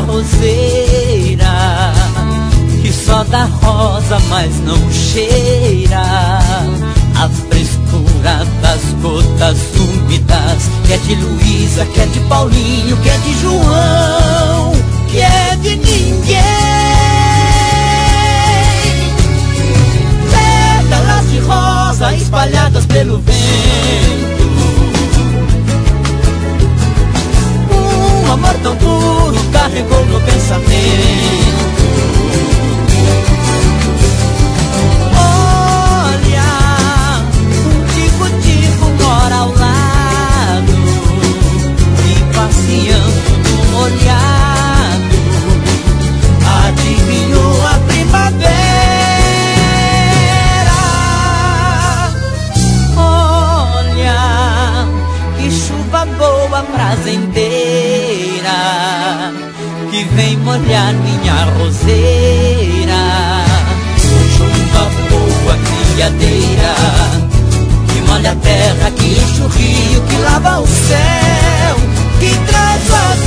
roseira, que só dá rosa, mas não cheira a frescura das gotas úmidas, que é de Luísa, que é de Paulinho, que é de João, que é de ninguém. Pétalas de rosa espalhadas pelo vento, um amor tão puro carregou meu pensamento. Ao lado e passeando no molhado, adivinhou a primavera. Olha, que chuva boa, prazenteira, que vem molhar minha roseira. Chuva boa, criadeira, molha a terra, que enche o rio, que lava o céu, que traz a